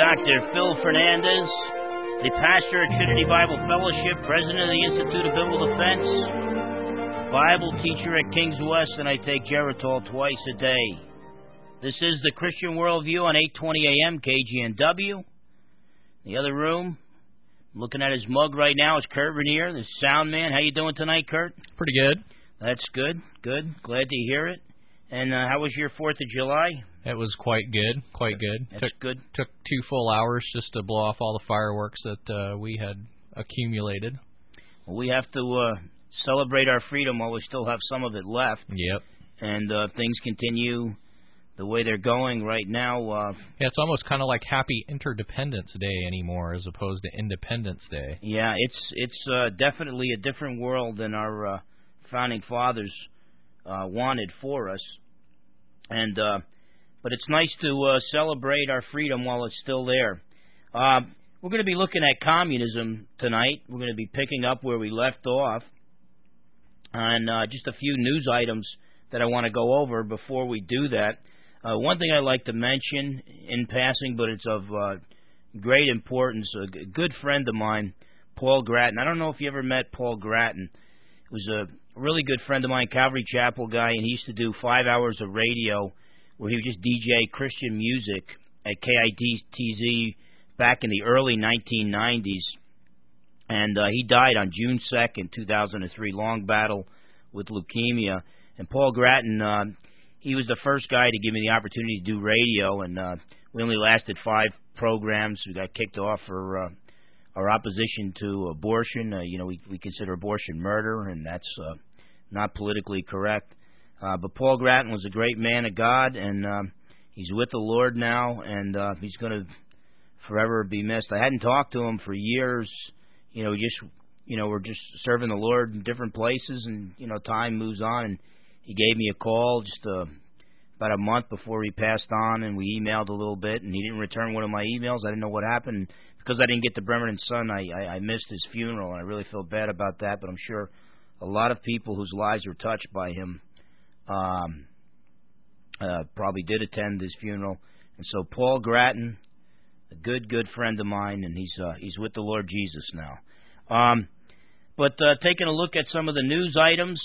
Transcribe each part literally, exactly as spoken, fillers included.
Doctor Phil Fernandez, the pastor at Trinity Bible Fellowship, president of the Institute of Biblical Defense, Bible teacher at King's West, and I take Geritol twice a day. This is the Christian Worldview on eight twenty A M K G N W. The other room, looking at his mug right now, is Kurt Rainier, the sound man. How you doing tonight, Kurt? Pretty good. That's good. Good. Glad to hear it. And uh, how was your fourth of July? It was quite good. Quite good. That's took, good. Took two full hours just to blow off all the fireworks that uh, we had accumulated. Well, we have to uh, celebrate our freedom while we still have some of it left. Yep. And uh, things continue the way they're going right now. Uh, yeah, it's almost kind of like Happy Interdependence Day anymore as opposed to Independence Day. Yeah, it's it's uh, definitely a different world than our uh, founding fathers uh, wanted for us. And uh, but it's nice to uh, celebrate our freedom while it's still there. Uh, we're going to be looking at communism tonight. We're going to be picking up where we left off. And uh, just a few news items that I want to go over before we do that. Uh, one thing I'd like to mention in passing, but it's of uh, great importance, a g- good friend of mine, Paul Grattan. I don't know if you ever met Paul Grattan. He was a really good friend of mine, Calvary Chapel guy, and he used to do five hours of radio where he would just D J Christian music at K I T Z back in the early nineteen nineties. And uh, he died on June second, two thousand three, long battle with leukemia. And Paul Grattan, uh, he was the first guy to give me the opportunity to do radio, and uh, we only lasted five programs. We got kicked off for uh, our opposition to abortion. Uh, you know, we, we consider abortion murder, and that's uh, not politically correct. Uh, but Paul Grattan was a great man of God, and uh, he's with the Lord now, and uh, he's going to forever be missed. I hadn't talked to him for years. You know, just you know, we're just serving the Lord in different places, and you know, time moves on. And he gave me a call just uh, about a month before he passed on, and we emailed a little bit, and he didn't return one of my emails. I didn't know what happened. Because I didn't get to Bremerton Sun, I, I, I missed his funeral, and I really feel bad about that. But I'm sure a lot of people whose lives were touched by him um, uh, probably did attend his funeral. And so Paul Grattan, a good, good friend of mine, and he's uh, he's with the Lord Jesus now. Um, but uh, taking a look at some of the news items,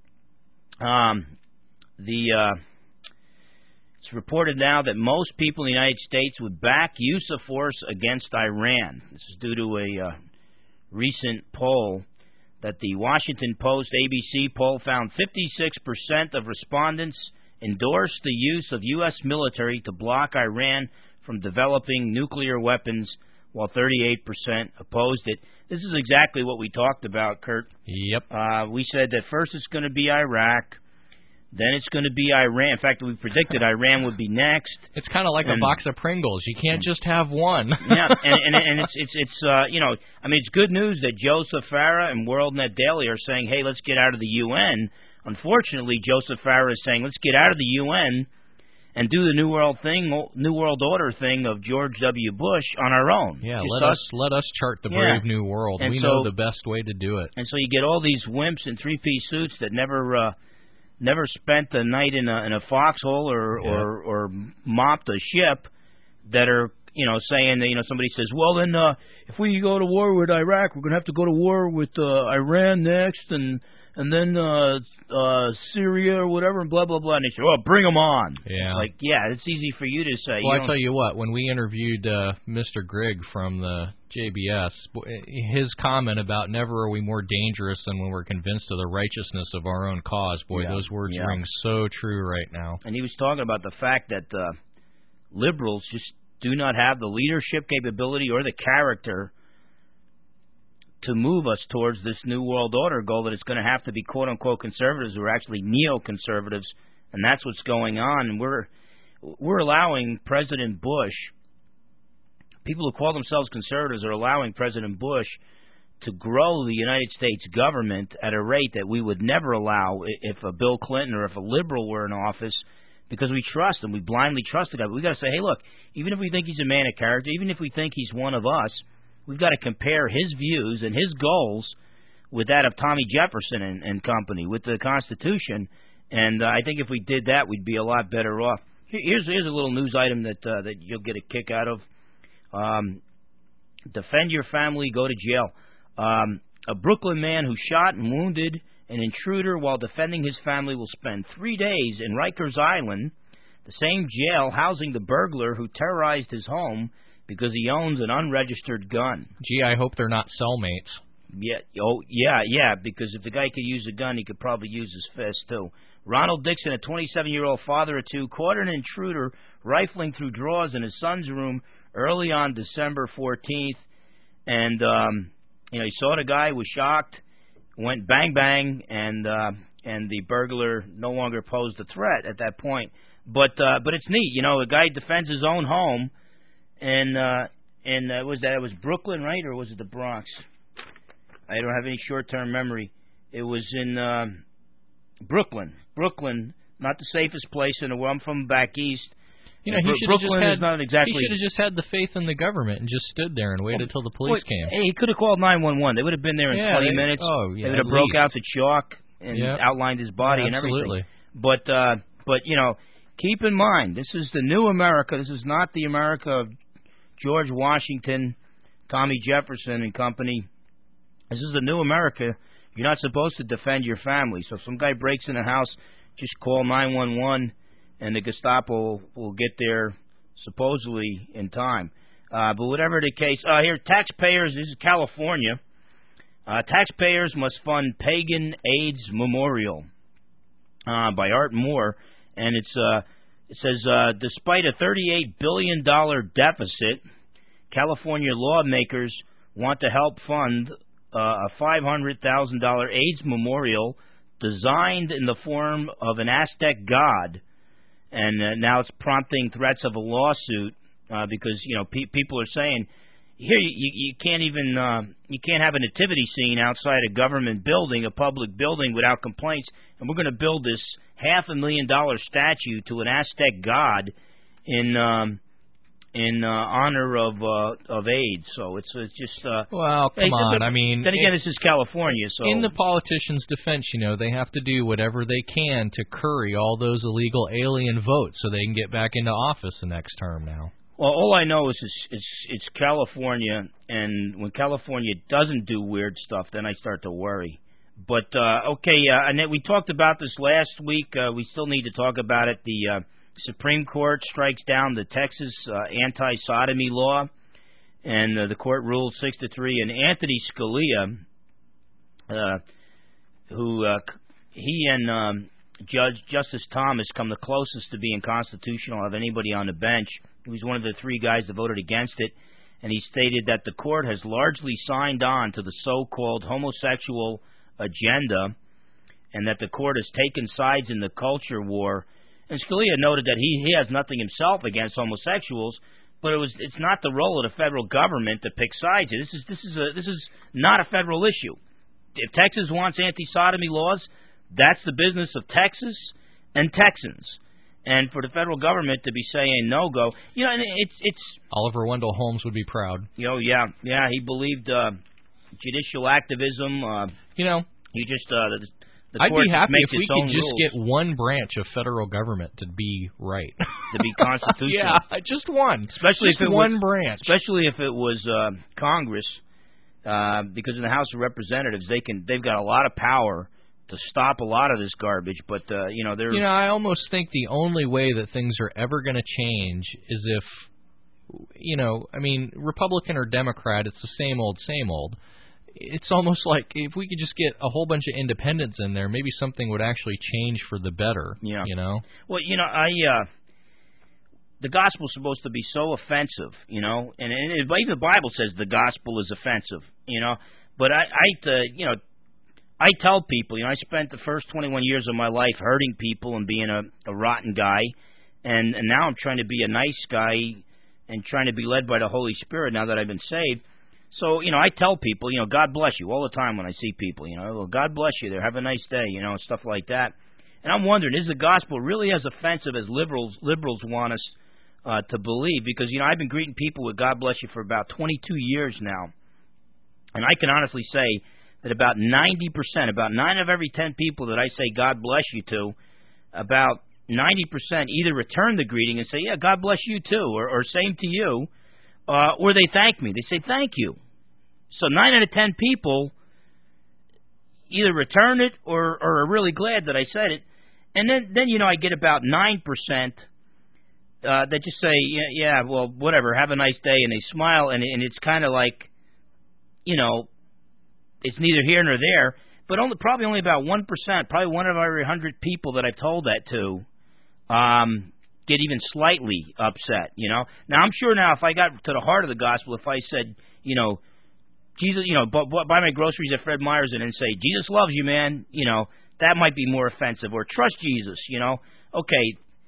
um, the uh, it's reported now that most people in the United States would back use of force against Iran. This is due to a uh, recent poll that the Washington Post A B C poll found fifty-six percent of respondents endorsed the use of U S military to block Iran from developing nuclear weapons, while thirty-eight percent opposed it. This is exactly what we talked about, Kurt. Yep. Uh, we said that first it's going to be Iraq, then it's going to be Iran. In fact, we predicted Iran would be next. It's kind of like and, a box of Pringles. You can't just have one. yeah, and, and, and it's it's it's uh, you know, I mean, it's good news that Joseph Farah and WorldNet Daily are saying, hey, let's get out of the U N. Unfortunately, Joseph Farah is saying, let's get out of the U N and do the New World thing, New World Order thing of George W. Bush on our own. Yeah, Just let us, us let us chart the brave yeah. new world. And we so, know the best way to do it. And so you get all these wimps in three-piece suits that never uh, never spent a night in a in a foxhole or, yeah. or or mopped a ship that are you know saying that you know somebody says, well then uh, if we go to war with Iraq, we're going to have to go to war with uh, Iran next, and and then uh, uh, Syria or whatever, and blah, blah, blah. And they say, oh, bring them on. Yeah. Like, yeah, it's easy for you to say. Well, you I tell you what, when we interviewed uh, Mister Grigg from the J B S, his comment about never are we more dangerous than when we're convinced of the righteousness of our own cause, boy, yeah. those words yeah. ring so true right now. And he was talking about the fact that uh, liberals just do not have the leadership capability or the character to move us towards this New World Order goal, that it's going to have to be quote-unquote conservatives who are actually neoconservatives, and that's what's going on. And we're we're allowing President Bush, people who call themselves conservatives are allowing President Bush to grow the United States government at a rate that we would never allow if a Bill Clinton or if a liberal were in office, because we trust him. We blindly trust the guy. But we've got to say, hey, look, even if we think he's a man of character, even if we think he's one of us, we've got to compare his views and his goals with that of Tommy Jefferson and, and company, with the Constitution. And uh, I think if we did that, we'd be a lot better off. Here's here's a little news item that uh, that you'll get a kick out of. Um, defend your family, go to jail. Um, a Brooklyn man who shot and wounded an intruder while defending his family will spend three days in Rikers Island, the same jail housing the burglar who terrorized his home because he owns an unregistered gun. Gee, I hope they're not cellmates. Yeah, oh, yeah, yeah, because if the guy could use a gun, he could probably use his fist, too. Ronald Dixon, a twenty-seven-year-old father of two, caught an intruder rifling through drawers in his son's room early on December fourteenth. And, um, you know, he saw the guy, was shocked, went bang, bang, and uh, and the burglar no longer posed a threat at that point. But uh, but it's neat, you know, a guy defends his own home, and, uh, and uh, was that, it was Brooklyn, right, or was it the Bronx? I don't have any short-term memory. It was in uh, Brooklyn. Brooklyn, not the safest place in the world. I'm from back east. You know, he should have just had. Not exactly, he should have just had the faith in the government and just stood there and waited until well, the police well, came. Hey, he could have called nine one one. They would have been there in yeah, twenty they, minutes. Oh, yeah, they would have broke out the chalk and yep. outlined his body yeah, and absolutely. everything. But uh, but you know, keep in mind, this is the new America. This is not the America of George Washington, Tommy Jefferson and company. This is the new America. You're not supposed to defend your family. So if some guy breaks in a house, just call nine one one, and the Gestapo will get there supposedly in time. Uh, but whatever the case, uh, here, taxpayers, this is California. Uh, taxpayers must fund Pagan AIDS Memorial uh, by Art Moore. And it's uh, it says, uh, despite a thirty-eight billion dollars deficit, California lawmakers want to help fund uh, a five hundred thousand dollars AIDS memorial designed in the form of an Aztec god. And uh, now it's prompting threats of a lawsuit uh, because, you know, pe- people are saying, here, you, you can't even, uh, you can't have a nativity scene outside a government building, a public building, without complaints, and we're going to build this half a million dollar statue to an Aztec god in um, in uh, honor of uh, of AIDS. So it's it's just uh, well, come hey, on. The, I mean, then again, it, this is California. So in the politicians' defense, you know, they have to do whatever they can to curry all those illegal alien votes so they can get back into office the next term. Now. Well, all I know is it's, it's it's California, and when California doesn't do weird stuff, then I start to worry. But uh, okay, uh, Annette, we talked about this last week. Uh, we still need to talk about it. The uh, Supreme Court strikes down the Texas uh, anti-sodomy law, and uh, the court ruled six to three. And Anthony Scalia, uh, who uh, he and um, Judge Justice Thomas come the closest to being constitutional of anybody on the bench. He was one of the three guys that voted against it, and he stated that the court has largely signed on to the so-called homosexual agenda, and that the court has taken sides in the culture war. And Scalia noted that he, he has nothing himself against homosexuals, but it was it's not the role of the federal government to pick sides. This is this is a this is not a federal issue. If Texas wants anti-sodomy laws, that's the business of Texas and Texans. And for the federal government to be saying no go, you know, it's it's Oliver Wendell Holmes would be proud. You know, yeah, yeah, he believed uh, judicial activism. Uh, you know, you just uh, the, the I'd court be happy if we could rules. just get one branch of federal government to be right, to be constitutional. Yeah, just one, especially just if it one was, branch. Especially if it was uh, Congress, uh, because in the House of Representatives they can they've got a lot of power to stop a lot of this garbage, but uh, you know they're. You know, I almost think the only way that things are ever going to change is if, you know, I mean, Republican or Democrat, it's the same old, same old. It's almost like if we could just get a whole bunch of independents in there, maybe something would actually change for the better. Yeah. You know. Well, you know, I. Uh, the gospel's supposed to be so offensive, you know, and, and it, even the Bible says the gospel is offensive, you know. But I, I, uh, you know. I tell people, you know, I spent the first twenty-one years of my life hurting people and being a, a rotten guy, and, and now I'm trying to be a nice guy and trying to be led by the Holy Spirit now that I've been saved. So, you know, I tell people, you know, God bless you all the time when I see people, you know, well, God bless you there, have a nice day, you know, and stuff like that. And I'm wondering, is the gospel really as offensive as liberals liberals want us uh, to believe? Because, you know, I've been greeting people with God bless you for about twenty-two years now, and I can honestly say that about ninety percent, about nine of every ten people that I say God bless you to, about ninety percent either return the greeting and say, yeah, God bless you too, or, or same to you, uh, or they thank me. They say thank you. So nine out of ten people either return it or, or are really glad that I said it. And then, then you know, I get about nine percent uh, that just say, yeah, yeah, well, whatever, have a nice day, and they smile, and, and it's kind of like, you know, it's neither here nor there. But only probably only about one percent, probably one of every one hundred people that I've told that to, um, get even slightly upset, you know. Now, I'm sure now if I got to the heart of the gospel, if I said, you know, Jesus, you know, buy my groceries at Fred Meyer's and then say, Jesus loves you, man, you know, that might be more offensive. Or trust Jesus, you know. Okay,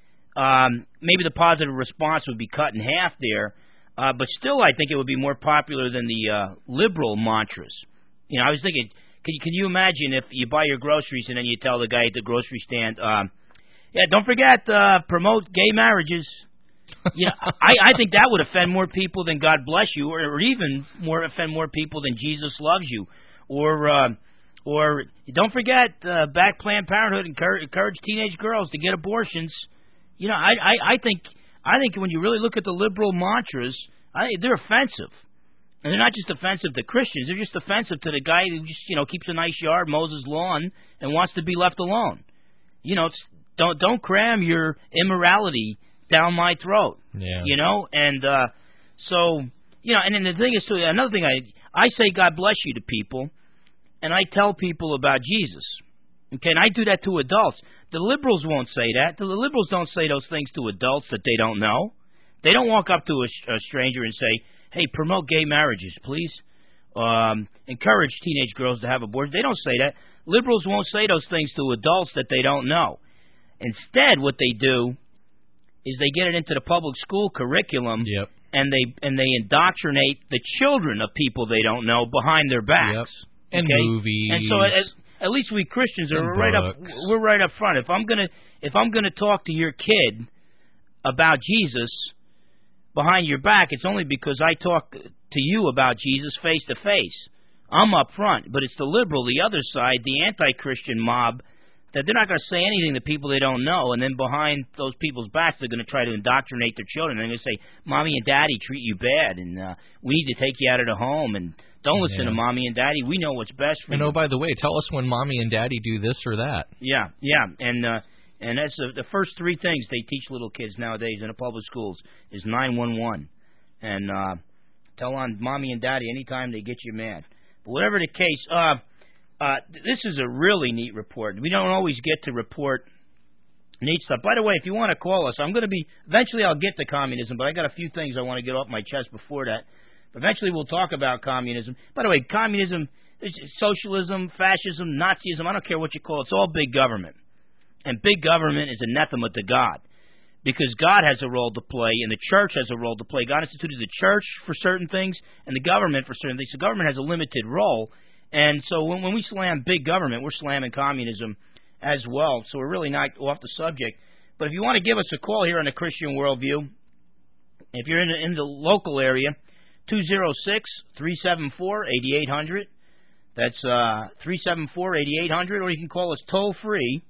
um, maybe the positive response would be cut in half there, uh, but still I think it would be more popular than the uh, liberal mantras. You know, I was thinking, can you, can you imagine if you buy your groceries and then you tell the guy at the grocery stand, um, yeah, don't forget, uh, promote gay marriages. You know, I, I think that would offend more people than God bless you, or, or even more offend more people than Jesus loves you, or uh, or don't forget, uh, back Planned Parenthood, encourage, encourage teenage girls to get abortions. You know, I, I I think I think when you really look at the liberal mantras, I, they're offensive, and they're not just offensive to Christians; they're just offensive to the guy who just you know keeps a nice yard, mows his lawn, and wants to be left alone. You know, it's, don't don't cram your immorality down my throat, yeah. you know, and uh, so, you know, and then the thing is, too, another thing, I I say God bless you to people, and I tell people about Jesus, okay, and I do that to adults. The liberals won't say that. The liberals don't say those things to adults that they don't know. They don't walk up to a, a stranger and say, hey, promote gay marriages, please. Um, encourage teenage girls to have abortions. They don't say that. Liberals won't say those things to adults that they don't know. Instead, what they do is they get it into the public school curriculum, yep. and they and they indoctrinate the children of people they don't know behind their backs. Yep. And okay? movies. And so at, at least we Christians are right up we're right up front. If I'm gonna if I'm gonna talk to your kid about Jesus behind your back, it's only because I talk to you about Jesus face to face. I'm up front, but it's the liberal, the other side, the anti-Christian mob, that they're not going to say anything to people they don't know, and then behind those people's backs, they're going to try to indoctrinate their children. They're going to say, Mommy and Daddy treat you bad, and uh, we need to take you out of the home, and don't listen yeah. to Mommy and Daddy. We know what's best for and you. And oh, by the way, tell us when Mommy and Daddy do this or that. Yeah, yeah, and uh, and that's the, the first three things they teach little kids nowadays in the public schools is nine one one. And uh, tell on Mommy and Daddy anytime they get you mad. But whatever the case, uh, Uh, this is a really neat report. We don't always get to report neat stuff. By the way, if you want to call us, I'm going to be, eventually I'll get to communism, but I got a few things I want to get off my chest before that. But eventually we'll talk about communism. By the way, communism, socialism, fascism, Nazism, I don't care what you call it, it's all big government. And big government is anathema to God. Because God has a role to play, and the church has a role to play. God instituted the church for certain things, and the government for certain things. The government has a limited role. And so when, when we slam big government, we're slamming communism as well. So we're really not off the subject. But if you want to give us a call here on the Christian Worldview, if you're in the, in the local area, two oh six, three seven four, eight eight hundred. That's uh, three seven four, eight eight hundred. Or you can call us toll-free,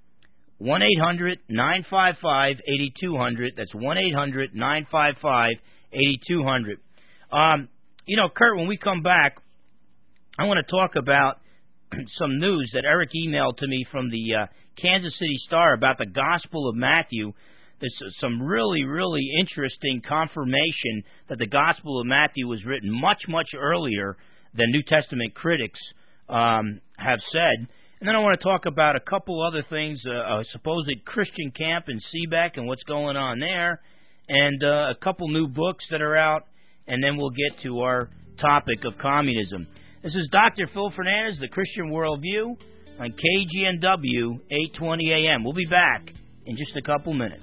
one eight hundred, nine five five, eight two hundred. That's one eight hundred, nine five five, eight two hundred. Um, you know, Kurt, when we come back, I want to talk about some news that Eric emailed to me from the uh, Kansas City Star about the Gospel of Matthew. There's some really, really interesting confirmation that the Gospel of Matthew was written much, much earlier than New Testament critics um, have said. And then I want to talk about a couple other things, uh, a supposed Christian camp in Seebeck and what's going on there, and uh, a couple new books that are out, and then we'll get to our topic of communism. This is Doctor Phil Fernandez, The Christian Worldview, on K G N W, eight twenty A M. We'll be back in just a couple minutes.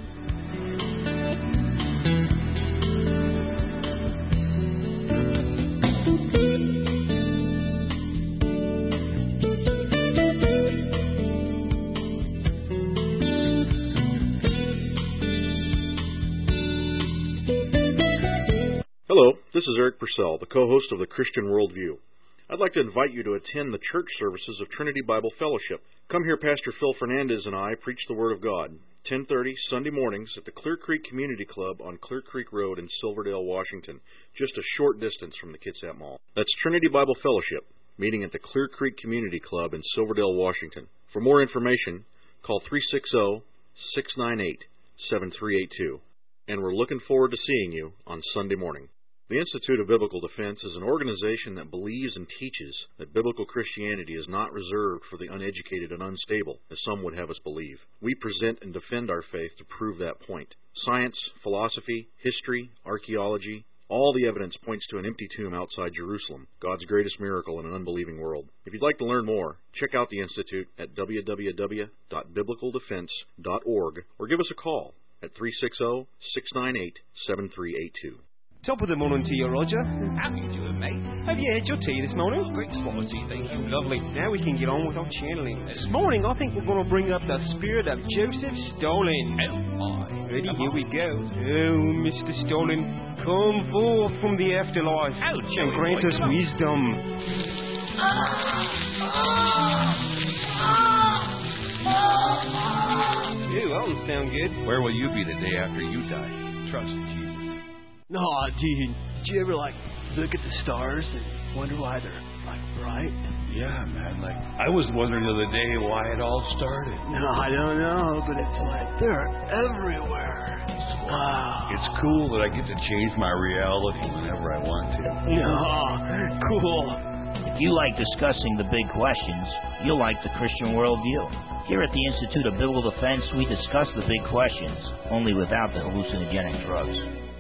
Hello, this is Eric Purcell, the co-host of The Christian Worldview. I'd like to invite you to attend the church services of Trinity Bible Fellowship. Come hear Pastor Phil Fernandez and I preach the Word of God. ten thirty Sunday mornings at the Clear Creek Community Club on Clear Creek Road in Silverdale, Washington, just a short distance from the Kitsap Mall. That's Trinity Bible Fellowship, meeting at the Clear Creek Community Club in Silverdale, Washington. For more information, call three six zero, six nine eight, seven three eight two. And we're looking forward to seeing you on Sunday morning. The Institute of Biblical Defense is an organization that believes and teaches that biblical Christianity is not reserved for the uneducated and unstable, as some would have us believe. We present and defend our faith to prove that point. Science, philosophy, history, archaeology, all the evidence points to an empty tomb outside Jerusalem, God's greatest miracle in an unbelieving world. If you'd like to learn more, check out the Institute at w w w dot biblical defense dot org or give us a call at three six zero, six nine eight, seven three eight two. Top of the morning to you, Roger. How you doing, mate? Have you had your tea this morning? Great spot of tea, thank you. Lovely. Now we can get on with our channeling. This morning, I think we're going to bring up the spirit of Joseph Stalin. Oh, my. Ready? Come Here on. we go. Oh, Mister Stalin, come forth from the afterlife Oh, and Joey grant boy, us come on. wisdom. Ew, that doesn't sound good. Where will you be the day after you die? Trust Jesus. No, dude, do you ever, like, look at the stars and wonder why they're, like, bright? Yeah, man. Like, I was wondering the other day why it all started. No, I don't know, but it's like, they're everywhere. Wow. It's cool that I get to change my reality whenever I want to. No, cool. If you like discussing the big questions, you'll like the Christian worldview. Here at the Institute of Biblical Defense, we discuss the big questions, only without the hallucinogenic drugs.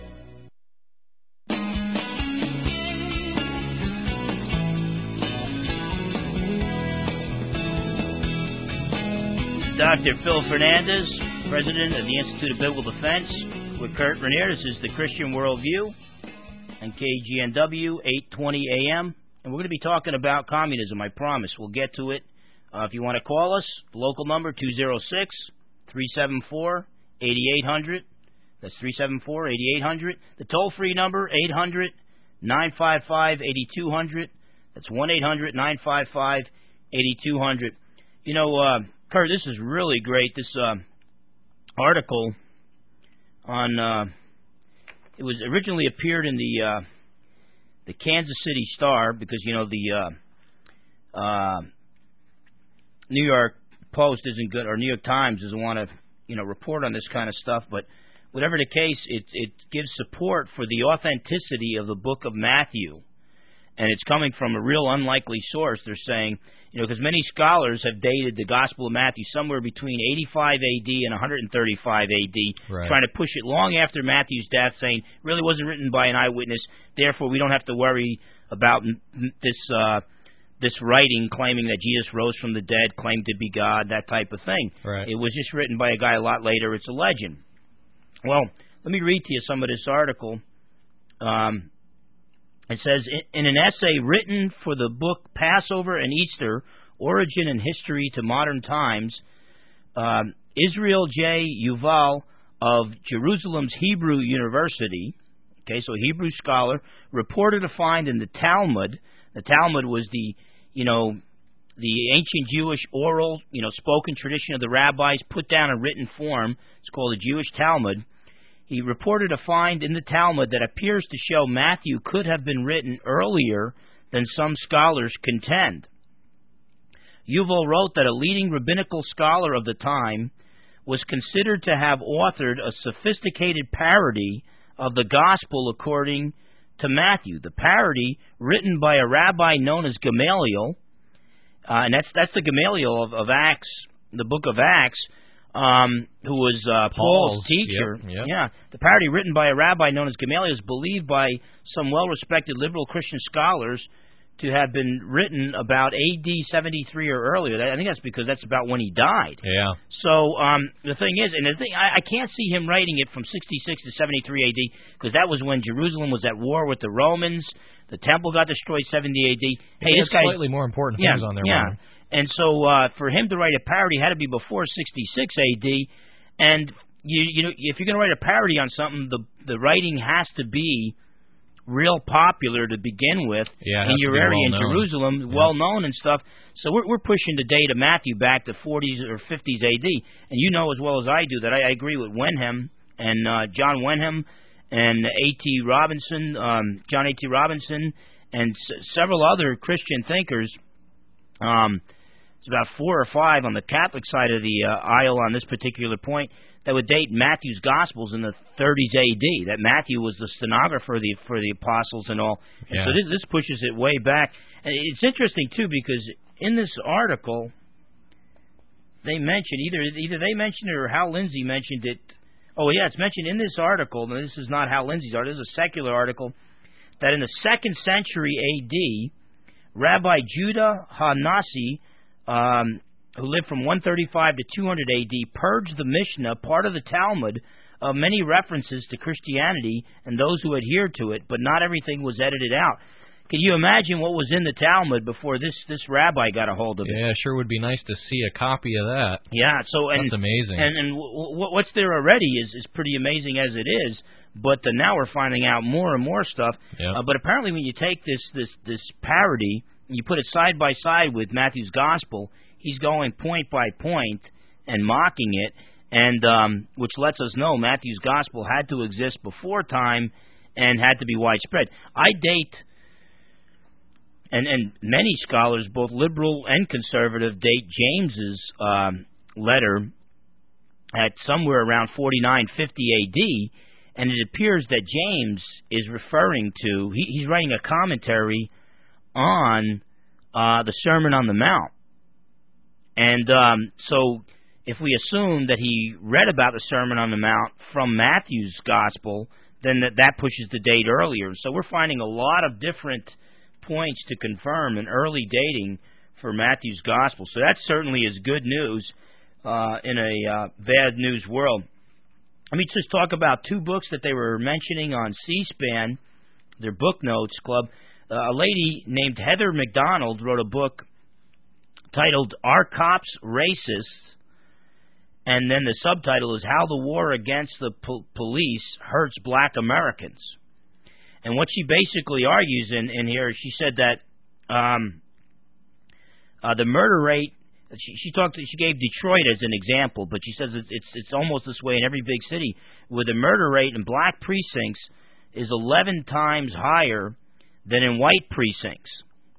Doctor Phil Fernandez, President of the Institute of Biblical Defense, with Kurt Rainier. This is the Christian Worldview on K G N W, eight twenty A M. And we're going to be talking about communism, I promise. We'll get to it. Uh, if you want to call us, the local number, two oh six, three seven four, eight eight hundred. That's three seven four, eight eight hundred. The toll-free number, eight hundred, nine five five, eight two hundred. That's one eight hundred, nine five five, eight two hundred. You know, uh, Kurt, this is really great. This uh, article on, uh, it was originally appeared in the uh, the Kansas City Star, because, you know, the uh, uh, New York Post isn't good, or New York Times doesn't want to, you know, report on this kind of stuff. But whatever the case, it it gives support for the authenticity of the book of Matthew. And it's coming from a real unlikely source. They're saying, you know, because many scholars have dated the Gospel of Matthew somewhere between eighty-five A D and one thirty-five A D, Right. trying to push it long after Matthew's death, saying it really wasn't written by an eyewitness, therefore we don't have to worry about m- m- this uh, this writing claiming that Jesus rose from the dead, claimed to be God, that type of thing. Right. It was just written by a guy a lot later. It's a legend. Well, let me read to you some of this article. Um, It says, in an essay written for the book Passover and Easter, Origin and History to Modern Times, um, Israel J. Yuval of Jerusalem's Hebrew University, okay, so a Hebrew scholar, reported a find in the Talmud. The Talmud was the, you know, the ancient Jewish oral, you know, spoken tradition of the rabbis put down in written form. It's called the Jewish Talmud. He reported a find in the Talmud that appears to show Matthew could have been written earlier than some scholars contend. Yuval wrote that a leading rabbinical scholar of the time was considered to have authored a sophisticated parody of the Gospel according to Matthew. The parody, written by a rabbi known as Gamaliel, uh, and that's that's the Gamaliel of, of Acts, the book of Acts, Um, who was uh, Paul's, Paul's teacher. yep, yep. Yeah, the parody written by a rabbi known as Gamaliel is believed by some well-respected liberal Christian scholars to have been written about A D seventy-three or earlier. I think that's because that's about when he died. Yeah. So um, the thing is, and the thing, I, I can't see him writing it from sixty-six to seventy-three A D because that was when Jerusalem was at war with the Romans. The temple got destroyed seventy A D. Hey, They this had guy slightly more important yeah, things on their yeah. mind. And so uh, for him to write a parody had to be before sixty-six A D. And you you know if you're going to write a parody on something, the the writing has to be real popular to begin with yeah, in your area in Jerusalem, yeah. well known and stuff. So we're, we're pushing the date of Matthew back to forties or fifties A D. And you know as well as I do that I, I agree with Wenham and uh, John Wenham and A T Robinson, um, John A T Robinson, and s- several other Christian thinkers. Um, it's about four or five on the Catholic side of the uh, aisle on this particular point that would date Matthew's Gospels in the thirties A D. That Matthew was the stenographer for the, for the apostles and all. And yeah. so this, this pushes it way back. And it's interesting too because in this article they mentioned either either they mentioned it or Hal Lindsey mentioned it. Oh yeah, it's mentioned in this article. And this is not Hal Lindsey's article. This is a secular article that in the second century A D, Rabbi Judah Hanasi, um, who lived from one thirty-five to two hundred A D, purged the Mishnah, part of the Talmud, of many references to Christianity and those who adhered to it, but not everything was edited out. Can you imagine what was in the Talmud before this, this rabbi got a hold of it? Yeah, sure would be nice to see a copy of that. Yeah, so and that's amazing. And and w- w- what's there already is, is pretty amazing as it is. But uh, now we're finding out more and more stuff. Yep. Uh, but apparently, when you take this this this parody and you put it side by side with Matthew's Gospel, he's going point by point and mocking it, and um, which lets us know Matthew's Gospel had to exist before time and had to be widespread. I date. And and many scholars, both liberal and conservative, date James's um, letter at somewhere around forty-nine fifty A D, and it appears that James is referring to, he, he's writing a commentary on uh, the Sermon on the Mount. And um, so if we assume that he read about the Sermon on the Mount from Matthew's Gospel, then that, that pushes the date earlier. So we're finding a lot of different points to confirm an early dating for Matthew's Gospel. So that certainly is good news uh, in a uh, bad news world. Let me just talk about two books that they were mentioning on C-SPAN, their book notes club. Uh, a lady named Heather McDonald wrote a book titled Are Cops Racist? And then the subtitle is How the War Against the po- Police Hurts Black Americans. And what she basically argues in, in here, she said that um, uh, the murder rate. She, she talked. She gave Detroit as an example, but she says it's, it's it's almost this way in every big city, where the murder rate in black precincts is eleven times higher than in white precincts.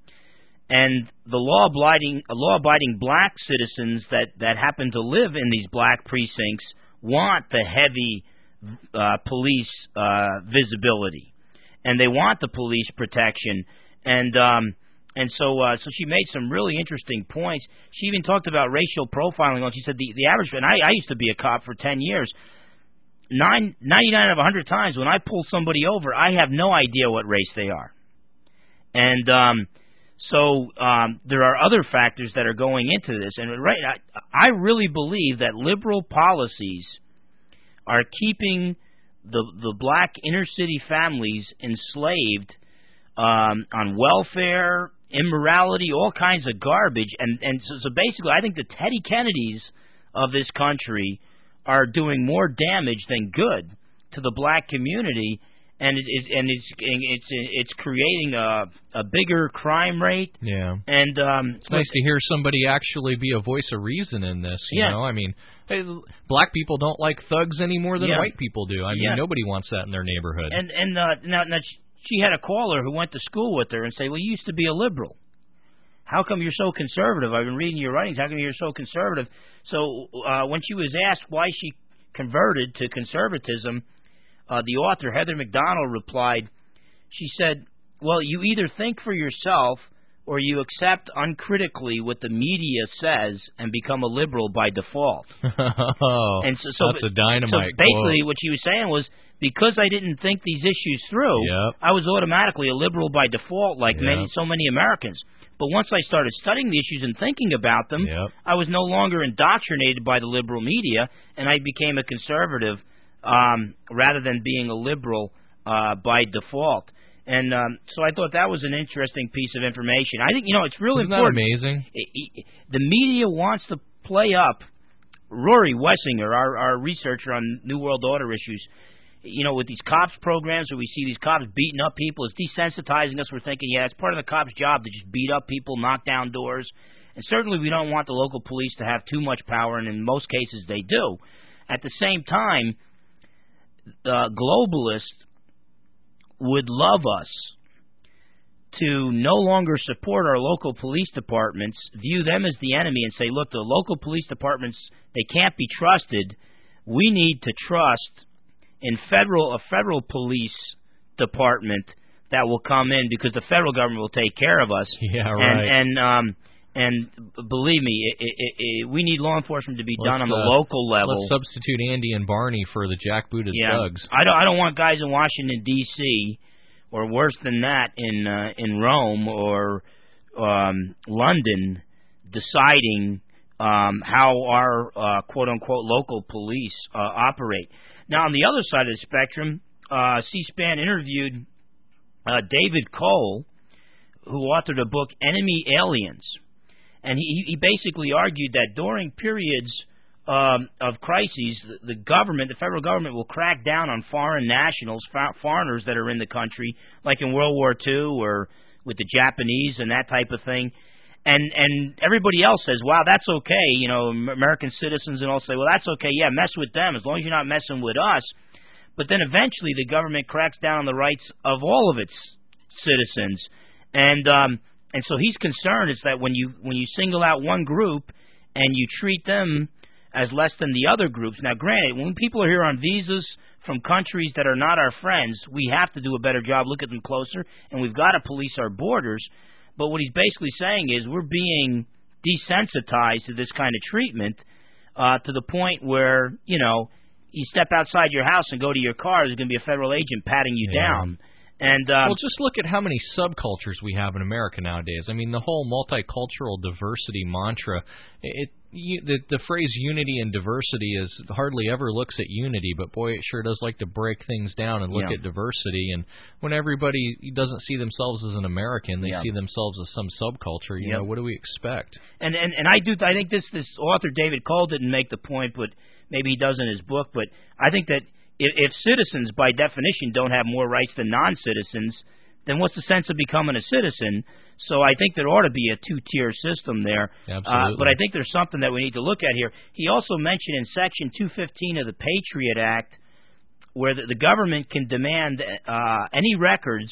And the law-abiding law-abiding black citizens that, that happen to live in these black precincts want the heavy uh, police uh, visibility. And they want the police protection, and um, and so uh, so she made some really interesting points. She even talked about racial profiling. She said the the average, and I, I used to be a cop for ten years. Nine, ninety-nine of a hundred times when I pull somebody over, I have no idea what race they are, and um, so um, there are other factors that are going into this. And right, I, I really believe that liberal policies are keeping the the black inner city families enslaved um, on welfare, immorality, all kinds of garbage, and and so, so basically, I think the Teddy Kennedys of this country are doing more damage than good to the black community, and it, it and it's it's it's creating a a bigger crime rate. Yeah, and um, it's nice to hear somebody actually be a voice of reason in this. You yeah. know, I mean. Hey, black people don't like thugs any more than yeah. white people do. I mean, yeah. nobody wants that in their neighborhood. And and uh, now, now she had a caller who went to school with her and say, "Well, you used to be a liberal. How come you're so conservative? I've been reading your writings. How come you're so conservative?" So uh, when she was asked why she converted to conservatism, uh, the author Heather McDonald replied. She said, "Well, you either think for yourself, or you accept uncritically what the media says and become a liberal by default." Oh, and so, so, that's a dynamite So basically quote. what she was saying was, because I didn't think these issues through, yep. I was automatically a liberal by default, like yep. many, so many Americans. But once I started studying the issues and thinking about them, yep. I was no longer indoctrinated by the liberal media, and I became a conservative um, rather than being a liberal uh, by default. And um, so I thought that was an interesting piece of information. I think, you know, it's really Isn't important. that amazing? It, it, the media wants to play up. Rory Wessinger, our, our researcher on New World Order issues, you know, with these cops programs where we see these cops beating up people, it's desensitizing us. We're thinking, yeah, it's part of the cop's job to just beat up people, knock down doors. And certainly we don't want the local police to have too much power, and in most cases they do. At the same time, uh, globalists would love us to no longer support our local police departments, view them as the enemy, and say, look, the local police departments, they can't be trusted. We need to trust in federal a federal police department that will come in because the federal government will take care of us. Yeah, right. And and, um, and believe me, it, it, it, we need law enforcement to be let's, done on the uh, local level. Let's substitute Andy and Barney for the jackbooted yeah. thugs. I don't I don't want guys in Washington D C or worse than that in uh, in Rome or um, London deciding um, how our uh, quote unquote local police uh, operate. Now, on the other side of the spectrum, uh, C-SPAN interviewed uh, David Cole, who authored a book, Enemy Aliens. And he, he basically argued that during periods um, of crises, the, the government, the federal government, will crack down on foreign nationals, fa- foreigners that are in the country, like in World War Two or with the Japanese and that type of thing. And and everybody else says, wow, that's okay. You know, American citizens and all say, well, that's okay. Yeah, mess with them as long as you're not messing with us. But then eventually the government cracks down on the rights of all of its citizens. And um, and so he's concerned is that when you when you single out one group and you treat them as less than the other groups. Now, granted, when people are here on visas from countries that are not our friends, we have to do a better job, look at them closer, and we've got to police our borders. But what he's basically saying is we're being desensitized to this kind of treatment uh, to the point where, you know, you step outside your house and go to your car, there's going to be a federal agent patting you yeah. down. And um, well, just look at how many subcultures we have in America nowadays. I mean, the whole multicultural diversity mantra, it, you, the, the phrase unity and diversity is hardly ever looks at unity, but boy, it sure does like to break things down and look yeah. at diversity. And when everybody doesn't see themselves as an American, they yeah. see themselves as some subculture. You yep. know, what do we expect? And and and I do. I think this this author David Cole didn't make the point, but maybe he does in his book. But I think that if, if citizens, by definition, don't have more rights than non-citizens, then what's the sense of becoming a citizen? So I think there ought to be a two-tier system there. Absolutely. Uh, but I think there's something that we need to look at here. He also mentioned in Section two fifteen of the Patriot Act where the, the government can demand uh, any records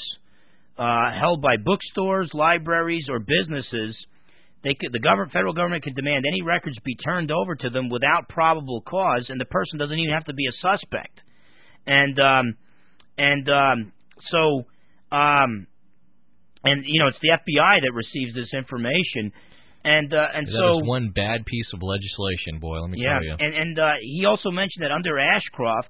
uh, held by bookstores, libraries, or businesses. They could, the government, federal government can demand any records be turned over to them without probable cause, and the person doesn't even have to be a suspect. And um, and um, so, um, and you know, it's the F B I that receives this information, and uh, and that so is one bad piece of legislation, boy. Let me yeah, tell you. and and uh, he also mentioned that under Ashcroft,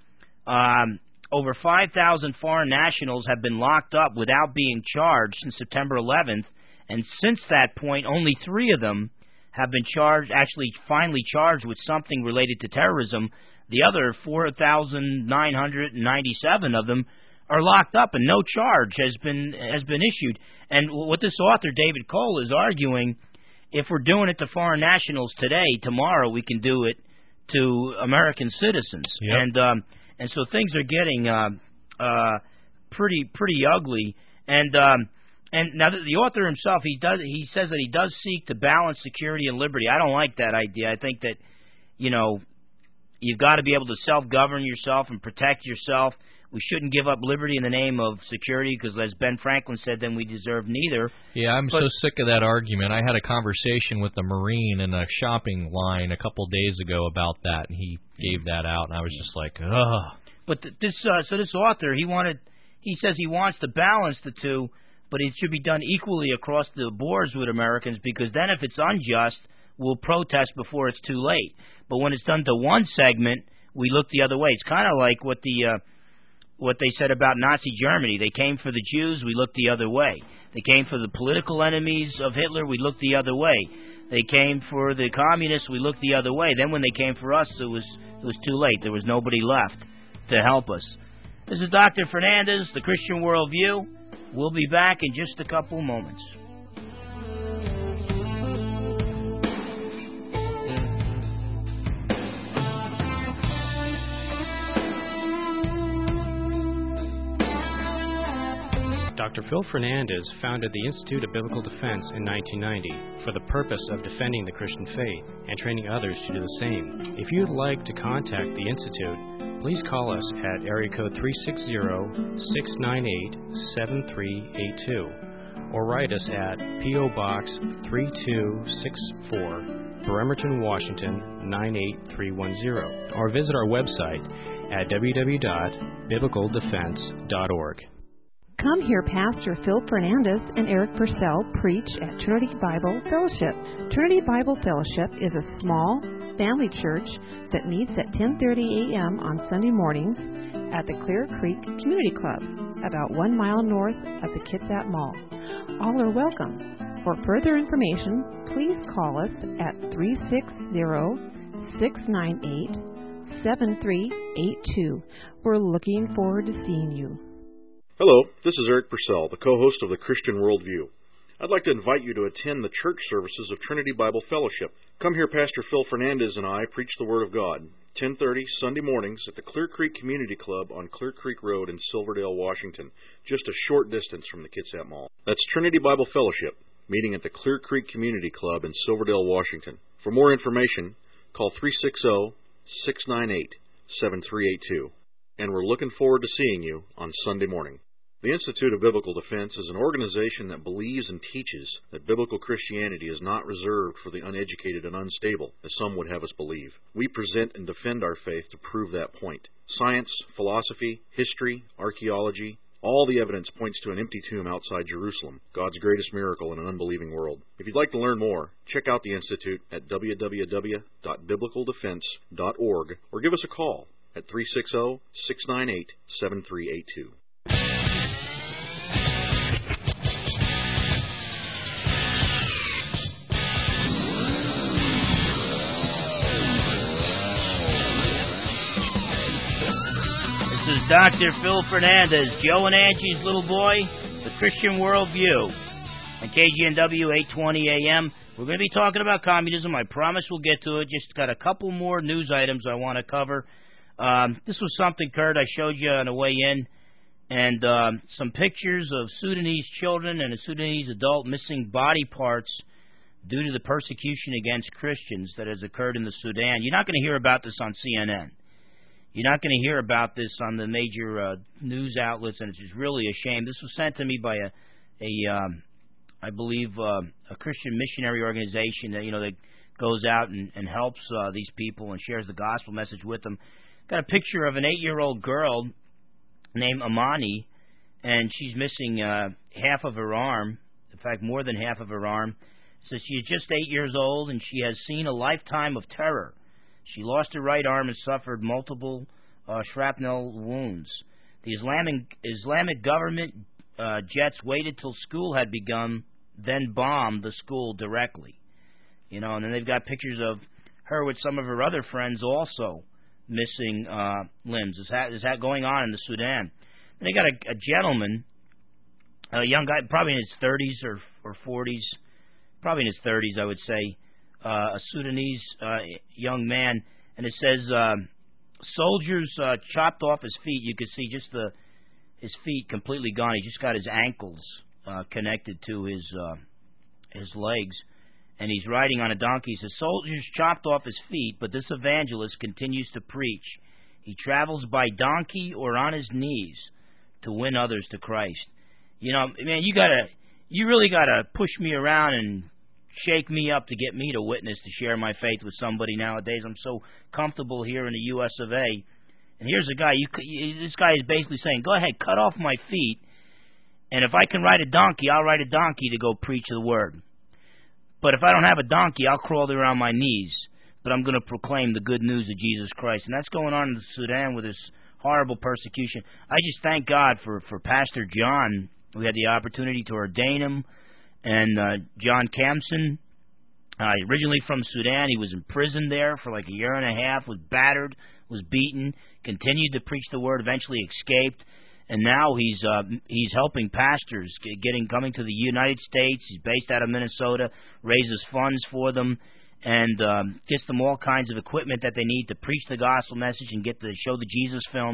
um, over five thousand foreign nationals have been locked up without being charged since September eleventh, and since that point, only three of them have been charged, actually finally charged with something related to terrorism. The other four thousand nine hundred ninety-seven of them are locked up, and no charge has been has been issued. And what this author, David Cole, is arguing, if we're doing it to foreign nationals today, tomorrow we can do it to American citizens. Yep. And um, and so things are getting uh, uh, pretty pretty ugly. And um, and now the author himself, he does he says that he does seek to balance security and liberty. I don't like that idea. I think that, you know, you've got to be able to self-govern yourself and protect yourself. We shouldn't give up liberty in the name of security because, as Ben Franklin said, then we deserve neither. Yeah, I'm but, so sick of that argument. I had a conversation with a Marine in a shopping line a couple days ago about that, and he gave that out, and I was just like, ugh. But this, uh, so this author, he wanted, he says he wants to balance the two, but it should be done equally across the boards with Americans, because then if it's unjust, we'll protest before it's too late. But when it's done to one segment, we look the other way. It's kind of like what the uh, what they said about Nazi Germany. They came for the Jews, we looked the other way. They came for the political enemies of Hitler, we looked the other way. They came for the communists, we looked the other way. Then when they came for us, it was it was too late. There was nobody left to help us. This is Doctor Fernandez, the Christian Worldview. We'll be back in just a couple moments. Doctor Phil Fernandez founded the Institute of Biblical Defense in nineteen ninety for the purpose of defending the Christian faith and training others to do the same. If you would like to contact the Institute, please call us at area code three six zero, six nine eight, seven three eight two or write us at P O. Box three two six four, Bremerton, Washington nine eight three one zero, or visit our website at w w w dot biblical defense dot org. Come hear Pastor Phil Fernandez and Eric Purcell preach at Trinity Bible Fellowship. Trinity Bible Fellowship is a small family church that meets at ten thirty a.m. on Sunday mornings at the Clear Creek Community Club, about one mile north of the Kitsap Mall. All are welcome. For further information, please call us at three six zero, six nine eight, seven three eight two. We're looking forward to seeing you. Hello, this is Eric Purcell, the co-host of the Christian Worldview. I'd like to invite you to attend the church services of Trinity Bible Fellowship. Come hear Pastor Phil Fernandez and I preach the Word of God, ten thirty Sunday mornings at the Clear Creek Community Club on Clear Creek Road in Silverdale, Washington, just a short distance from the Kitsap Mall. That's Trinity Bible Fellowship, meeting at the Clear Creek Community Club in Silverdale, Washington. For more information, call three six zero, six nine eight, seven three eight two. And we're looking forward to seeing you on Sunday morning. The Institute of Biblical Defense is an organization that believes and teaches that biblical Christianity is not reserved for the uneducated and unstable, as some would have us believe. We present and defend our faith to prove that point. Science, philosophy, history, archaeology, all the evidence points to an empty tomb outside Jerusalem, God's greatest miracle in an unbelieving world. If you'd like to learn more, check out the Institute at w w w dot biblical defense dot org or give us a call at three six zero, six nine eight, seven three eight two. This is Doctor Phil Fernandez, Joe and Angie's little boy, the Christian Worldview, on K G N W eight twenty A M. We're going to be talking about communism. I promise we'll get to it. Just got a couple more news items I want to cover. Um, this was something, Kurt, I showed you on the way in, and um, some pictures of Sudanese children and a Sudanese adult missing body parts due to the persecution against Christians that has occurred in the Sudan. You're not going to hear about this on C N N. You're not going to hear about this on the major uh, news outlets, and it's just really a shame. This was sent to me by a, a um, I believe, uh, a Christian missionary organization that you know that goes out and, and helps uh, these people and shares the gospel message with them. Got a picture of an eight-year-old girl named Amani, and she's missing uh, half of her arm. In fact, more than half of her arm. So she is just eight years old, and she has seen a lifetime of terror. She lost her right arm and suffered multiple uh, shrapnel wounds. The Islamic Islamic government uh, jets waited till school had begun, then bombed the school directly. You know, and then they've got pictures of her with some of her other friends also missing uh, limbs. Is that is that going on in the Sudan? And they got a, a gentleman, a young guy, probably in his thirties or or forties, probably in his thirties, I would say. Uh, a Sudanese uh, young man, and it says uh, soldiers uh, chopped off his feet. You could see just the his feet completely gone. He just got his ankles uh, connected to his uh, his legs, and he's riding on a donkey. He says soldiers chopped off his feet, but this evangelist continues to preach. He travels by donkey or on his knees to win others to Christ. You know, man, you gotta, you really gotta push me around and shake me up to get me to witness, to share my faith with somebody nowadays. I'm so comfortable here in the U S of A. And here's a guy, you, this guy is basically saying, go ahead, cut off my feet, and if I can ride a donkey, I'll ride a donkey to go preach the word. But if I don't have a donkey, I'll crawl around my knees. But I'm going to proclaim the good news of Jesus Christ. And that's going on in the Sudan with this horrible persecution. I just thank God for, for Pastor John. We had the opportunity to ordain him. And uh, John Kamson, uh, originally from Sudan, he was in prison there for like a year and a half, was battered, was beaten, continued to preach the word, eventually escaped, and now he's uh, he's helping pastors getting coming to the United States. He's based out of Minnesota, raises funds for them, and um, gets them all kinds of equipment that they need to preach the gospel message and get to show the Jesus film.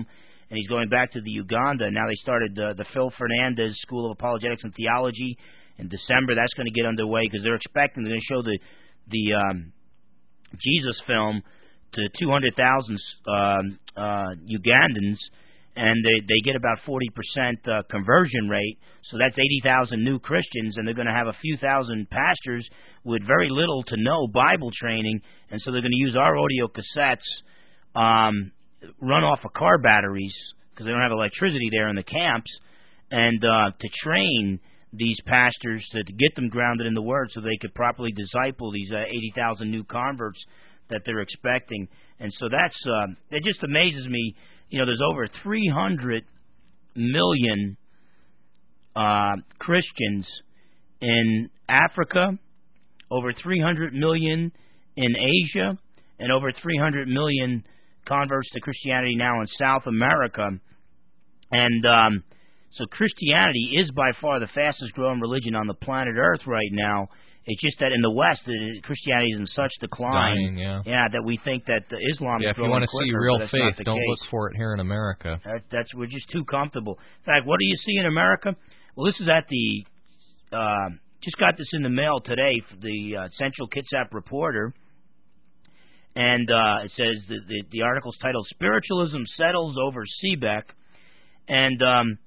and he's going back to the Uganda. Now they started uh, the Phil Fernandez School of Apologetics and Theology in December. That's going to get underway because they're expecting they're going to show the the um, Jesus film to two hundred thousand um, uh, Ugandans, and they they get about forty percent uh, conversion rate. So that's eighty thousand new Christians, and they're going to have a few thousand pastors with very little to no Bible training, and so they're going to use our audio cassettes, um, run off of car batteries because they don't have electricity there in the camps, and uh, to train these pastors to, to get them grounded in the Word so they could properly disciple these uh, eighty thousand new converts that they're expecting. And so that's uh, it just amazes me. You know, there's over three hundred million uh, Christians in Africa, over three hundred million in Asia, and over three hundred million converts to Christianity now in South America. And um, so Christianity is by far the fastest growing religion on the planet Earth right now. It's just that in the West, uh, Christianity is in such decline, Dying, yeah. yeah, that we think that uh, Islam yeah, is growing quicker. If you want to see real faith, don't case. look for it here in America. That, that's we're just too comfortable. In fact, what do you see in America? Well, this is at the uh, just got this in the mail today for the uh, Central Kitsap Reporter, and uh, it says the, the the article's titled "Spiritualism Settles Over C B E C," and um,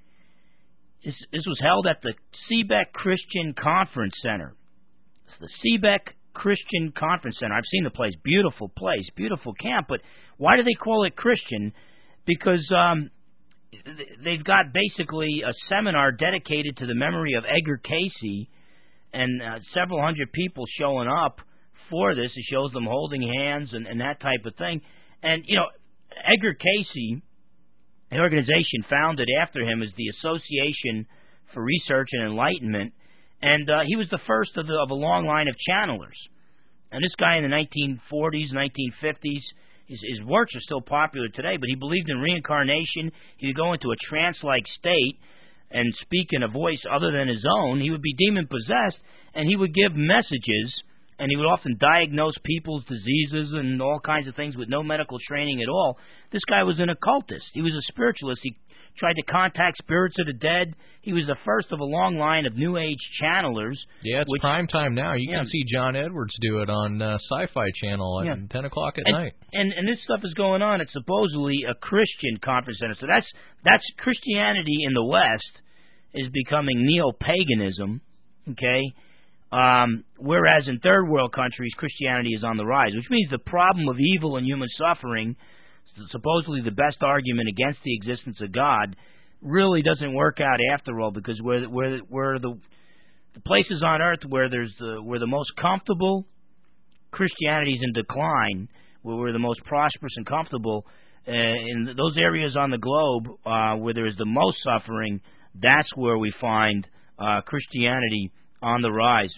this, this was held at the C B E C Christian Conference Center. The C B E C Christian Conference Center. I've seen the place. Beautiful place. Beautiful camp. But why do they call it Christian? Because um, they've got basically a seminar dedicated to the memory of Edgar Cayce, and uh, several hundred people showing up for this. It shows them holding hands and, and that type of thing. And, you know, Edgar Cayce, the organization founded after him is the Association for Research and Enlightenment. And uh, he was the first of, the, of a long line of channelers. And this guy in the nineteen forties, nineteen fifties, his, his works are still popular today, but he believed in reincarnation. He would go into a trance-like state and speak in a voice other than his own. He would be demon-possessed, and he would give messages, and he would often diagnose people's diseases and all kinds of things with no medical training at all. This guy was an occultist. He was a spiritualist. He tried to contact spirits of the dead. He was the first of a long line of New Age channelers. Yeah, it's which, prime time now. You yeah. can see John Edwards do it on uh, Sci-Fi Channel at yeah. ten o'clock at and, night. And and this stuff is going on. It's supposedly a Christian conference center. So that's that's Christianity in the West is becoming neo-paganism, okay? Um, whereas in third world countries, Christianity is on the rise, which means the problem of evil and human suffering, supposedly the best argument against the existence of God, really doesn't work out after all, because we're we're we're the the places on earth where there's the we're the most comfortable. Christianity's in decline, where we're the most prosperous and comfortable. Uh, in those areas on the globe uh, where there is the most suffering, that's where we find uh, Christianity on the rise.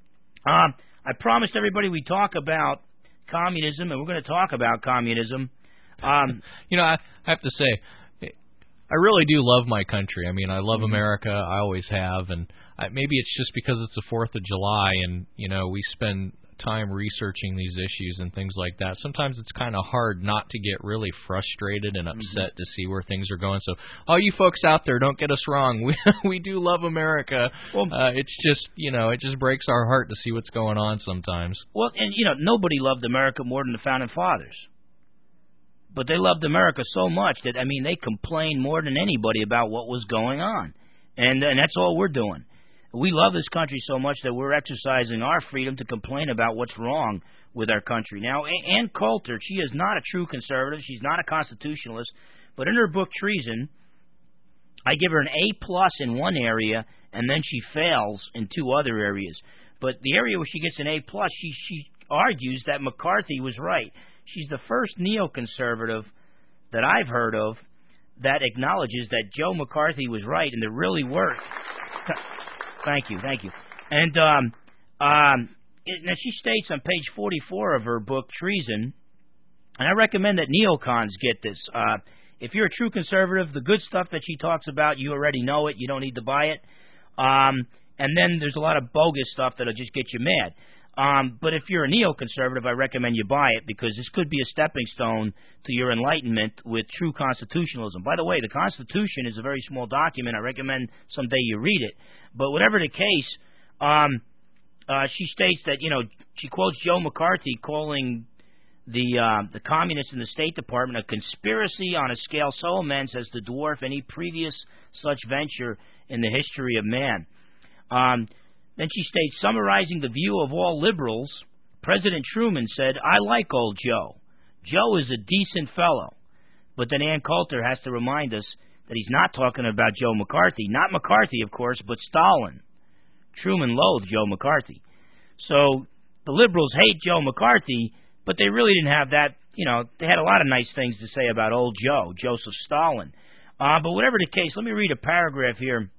Uh, I promised everybody we'd talk about communism, and we're going to talk about communism. Um, you know, I, I have to say, I really do love my country. I mean, I love America. I always have, and I, maybe it's just because it's the fourth of July, and you know, we spend time researching these issues and things like that. Sometimes it's kind of hard not to get really frustrated and upset mm-hmm. to see where things are going. So, all you folks out there, don't get us wrong. We we do love America. Well, uh, it's just, you know, it just breaks our heart to see what's going on sometimes. Well, and you know, nobody loved America more than the Founding Fathers. But they loved America so much that, I mean, they complained more than anybody about what was going on. And and that's all we're doing. We love this country so much that we're exercising our freedom to complain about what's wrong with our country. Now, Ann Coulter, she is not a true conservative. She's not a constitutionalist. But in her book, Treason, I give her an A plus in one area, and then she fails in two other areas. But the area where she gets an A plus, she, she argues that McCarthy was right. She's the first neoconservative that I've heard of that acknowledges that Joe McCarthy was right, and there really were. Thank you, thank you. And um, um, it, now she states on page forty-four of her book, Treason, and I recommend that neocons get this. Uh, if you're a true conservative, the good stuff that she talks about, you already know it. You don't need to buy it. Um, and then there's a lot of bogus stuff that'll just get you mad. Um, but if you're a neoconservative, I recommend you buy it because this could be a stepping stone to your enlightenment with true constitutionalism. By the way, the Constitution is a very small document. I recommend someday you read it. But whatever the case, um, uh, she states that, you know, she quotes Joe McCarthy calling the uh, the communists in the State Department a conspiracy on a scale so immense as to dwarf any previous such venture in the history of man. Um, then she states, summarizing the view of all liberals, President Truman said, I like old Joe. Joe is a decent fellow. But then Ann Coulter has to remind us that he's not talking about Joe McCarthy. Not McCarthy, of course, but Stalin. Truman loathed Joe McCarthy. So the liberals hate Joe McCarthy, but they really didn't have that, you know, they had a lot of nice things to say about old Joe, Joseph Stalin. Uh, but whatever the case, let me read a paragraph here.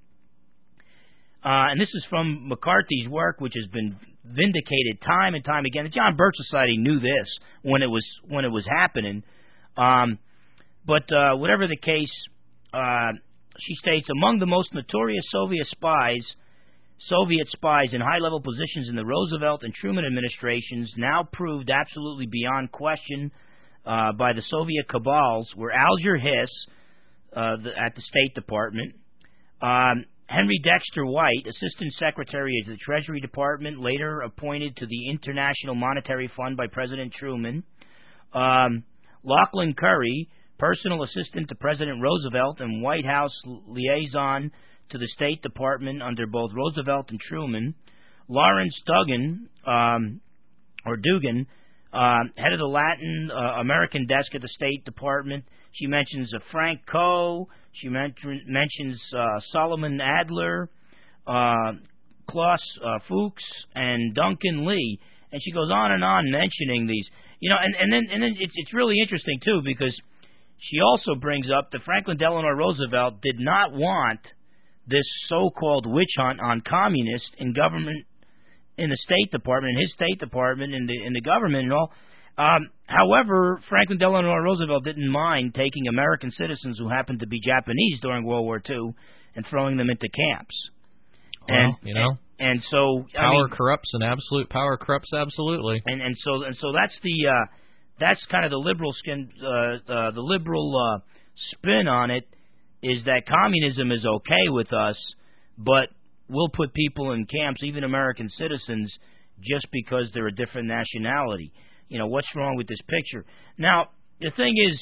Uh, and this is from McCarthy's work, which has been vindicated time and time again. The John Birch Society knew this when it was when it was happening. Um, but uh, whatever the case, uh, she states, among the most notorious Soviet spies, Soviet spies in high-level positions in the Roosevelt and Truman administrations, now proved absolutely beyond question uh, by the Soviet cabals, were Alger Hiss uh, the, at the State Department, um, Henry Dexter White, Assistant Secretary of the Treasury Department, later appointed to the International Monetary Fund by President Truman, um, Lachlan Curry, Personal Assistant to President Roosevelt and White House Liaison to the State Department under both Roosevelt and Truman, Lawrence Duggan, um, or Dugan, uh, head of the Latin uh, American desk at the State Department. She mentions uh, Frank Coe. She men- mentions uh, Solomon Adler, uh, Klaus uh, Fuchs, and Duncan Lee. And she goes on and on mentioning these. You know, and, and then and then it's it's really interesting too because she also brings up that Franklin Delano Roosevelt did not want this so-called witch hunt on communists in government, in the State Department, in his State Department, in the in the government and all. Um, however, Franklin Delano Roosevelt didn't mind taking American citizens who happened to be Japanese during World War Two and throwing them into camps. Well, and you know, and, and so power I mean, corrupts, and absolute power corrupts absolutely. And and so and so that's the uh, that's kind of the liberal skin, uh, uh, the liberal uh, spin on it. Is that communism is okay with us, but we'll put people in camps, even American citizens, just because they're a different nationality. You know, what's wrong with this picture? Now, the thing is,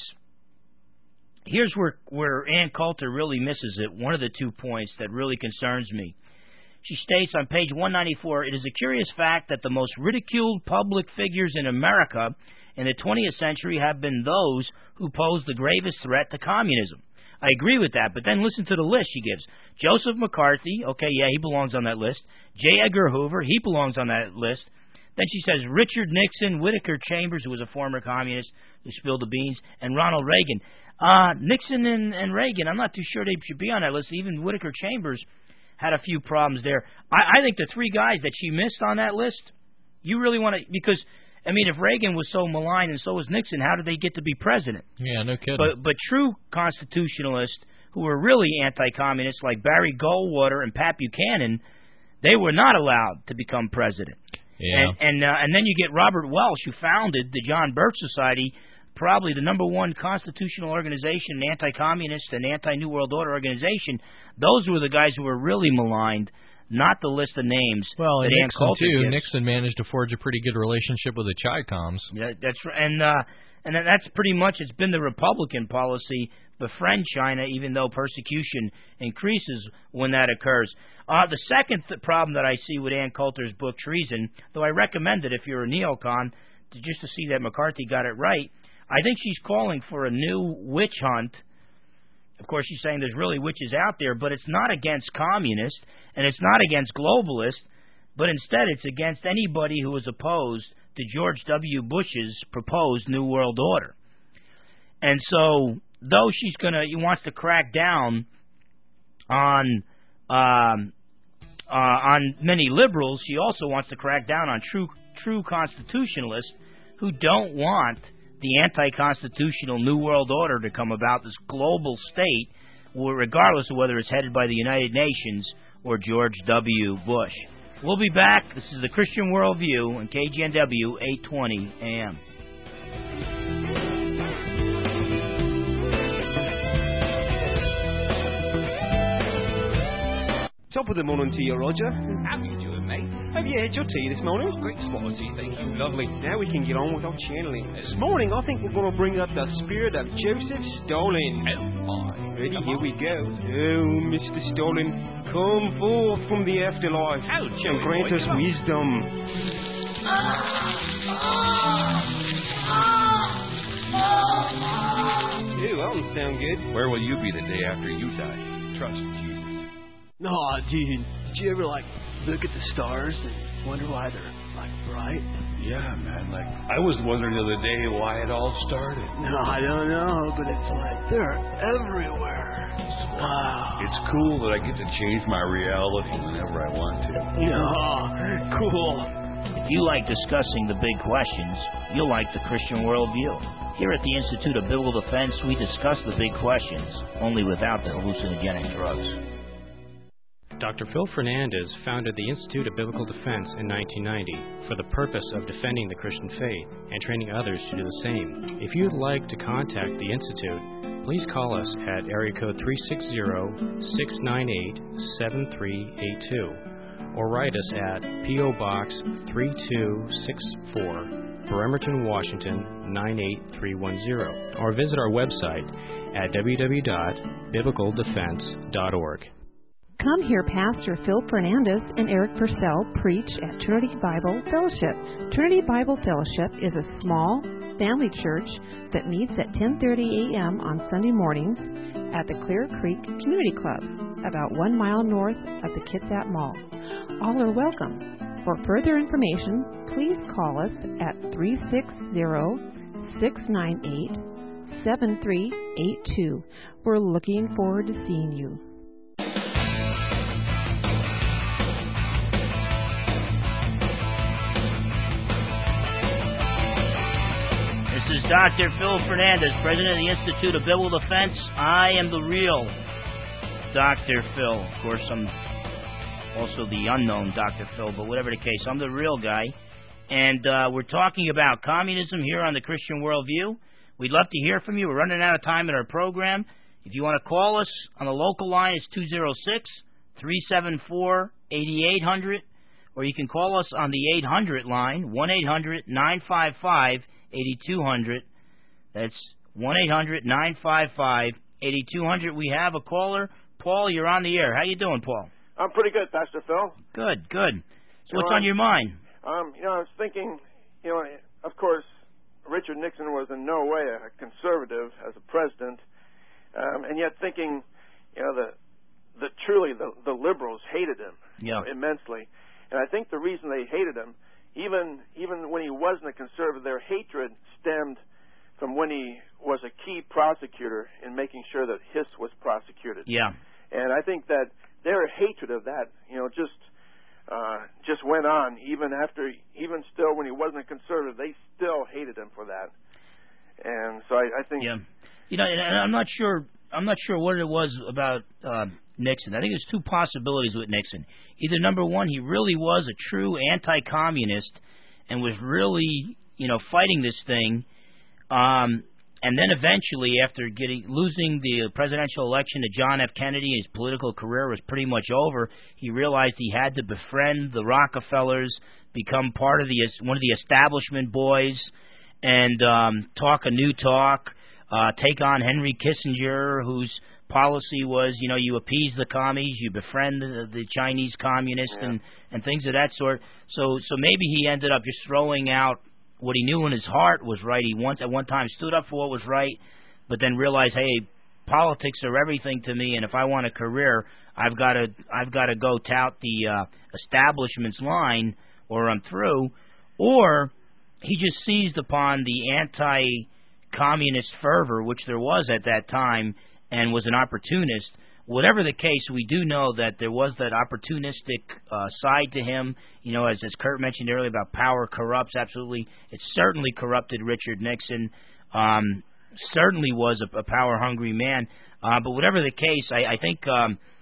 here's where, where Ann Coulter really misses it, one of the two points that really concerns me. She states on page one ninety-four, it is a curious fact that the most ridiculed public figures in America in the twentieth century have been those who pose the gravest threat to communism. I agree with that, but then listen to the list she gives. Joseph McCarthy, okay, yeah, he belongs on that list. J. Edgar Hoover, he belongs on that list. Then she says Richard Nixon, Whittaker Chambers, who was a former communist who spilled the beans, and Ronald Reagan. Uh, Nixon and, and Reagan, I'm not too sure they should be on that list. Even Whittaker Chambers had a few problems there. I, I think the three guys that she missed on that list, you really want to, because I mean, if Reagan was so maligned and so was Nixon, how did they get to be president? Yeah, no kidding. But but true constitutionalists who were really anti-communists like Barry Goldwater and Pat Buchanan, they were not allowed to become president. Yeah. And and, uh, and then you get Robert Welsh, who founded the John Birch Society, probably the number one constitutional organization, anti-communist and anti-New World Order organization. Those were the guys who were really maligned. Not the list of names. Well, and that Nixon Ann too. gives. Nixon managed to forge a pretty good relationship with the Chi-Coms. Yeah, that's right. And uh, and that's pretty much it's been the Republican policy, befriend China, even though persecution increases when that occurs. Uh, the second th- problem that I see with Ann Coulter's book Treason, though I recommend it if you're a neocon, to just to see that McCarthy got it right. I think she's calling for a new witch hunt. Of course, she's saying there's really witches out there, but it's not against communists, and it's not against globalists, but instead it's against anybody who is opposed to George W. Bush's proposed New World Order. And so, though she's gonna, she wants to crack down on um, uh, on many liberals, she also wants to crack down on true true constitutionalists who don't want the anti-constitutional New World Order to come about, this global state, regardless of whether it's headed by the United Nations or George W. Bush. We'll be back. This is the Christian Worldview on K G N W eight twenty A M. Top of the morning to you, Roger. How you doing, mate? Have you had your tea this morning? Great spot of tea, thank you. Lovely. Now we can get on with our channeling. This morning, I think we're going to bring up the spirit of Joseph Stalin. Oh, my. Ready? Come Here on. we go. Oh, Mister Stalin, come forth from the afterlife Oh, and Joey grant boy, us come on. wisdom. Ew, that doesn't sound good. Where will you be the day after you die? Trust Jesus. Aw, dude, did you ever, like, look at the stars and wonder why they're, like, bright? Yeah, man. Like, I was wondering the other day why it all started. No, I don't know, but it's like they're everywhere. Wow. It's cool that I get to change my reality whenever I want to. Yeah, cool. If you like discussing the big questions, you'll like the Christian Worldview. Here at the Institute of Biblical Defense, we discuss the big questions, only without the hallucinogenic drugs. Doctor Phil Fernandez founded the Institute of Biblical Defense in nineteen ninety for the purpose of defending the Christian faith and training others to do the same. If you'd like to contact the Institute, please call us at area code three six zero, six nine eight, seven three eight two or write us at P O Box three two six four, Bremerton, Washington nine eight three one zero, or visit our website at w w w dot biblical defense dot org. Come hear Pastor Phil Fernandez and Eric Purcell preach at Trinity Bible Fellowship. Trinity Bible Fellowship is a small family church that meets at ten thirty a m on Sunday mornings at the Clear Creek Community Club, about one mile north of the Kitsap Mall. All are welcome. For further information, please call us at three six zero, six nine eight, seven three eight two. We're looking forward to seeing you. This is Doctor Phil Fernandez, President of the Institute of Biblical Defense. I am the real Doctor Phil. Of course, I'm also the unknown Doctor Phil, but whatever the case, I'm the real guy. And uh, we're talking about communism here on the Christian Worldview. We'd love to hear from you. We're running out of time in our program. If you want to call us on the local line, it's two zero six, three seven four, eight eight zero zero, or you can call us on the eight hundred line, one eight hundred, nine five five, eight two zero zero. That's one eight hundred, nine five five, eight two zero zero. We have a caller. Paul, you're on the air. How you doing, Paul? I'm pretty good, Pastor Phil. Good, good. So You what's know, on your mind? Um, you know, I was thinking, you know, of course, Richard Nixon was in no way a conservative as a president, um, and yet thinking, you know, the the truly the, the liberals hated him Yeah. immensely, and I think the reason they hated him, even even when he wasn't a conservative, their hatred stemmed from when he was a key prosecutor in making sure that Hiss was prosecuted. Yeah. And I think that their hatred of that, you know, just uh, just went on even after, even still when he wasn't a conservative, they still hated him for that. And so I, I think, Yeah. You know, and I'm not sure. I'm not sure what it was about uh, Nixon. I think there's two possibilities with Nixon. Either number one, he really was a true anti-communist and was really, you know, fighting this thing. Um, and then eventually, after getting losing the presidential election to John F. Kennedy, his political career was pretty much over. He realized he had to befriend the Rockefellers, become part of the one of the establishment boys, and um, talk a new talk. Uh, take on Henry Kissinger, whose policy was, you know, you appease the commies, you befriend the, the Chinese communists, Yeah. and, and things of that sort. So, so maybe he ended up just throwing out what he knew in his heart was right. He once at one time stood up for what was right, but then realized, hey, politics are everything to me, and if I want a career, I've got to I've got to go tout the uh, establishment's line, or I'm through. Or he just seized upon the anti communist fervor, which there was at that time, and was an opportunist. Whatever the case, we do know that there was that opportunistic uh, side to him. You know, as, as Kurt mentioned earlier about power corrupts, absolutely. It certainly corrupted Richard Nixon. Um, certainly was a, a power-hungry man. Uh, but whatever the case, I, I think um,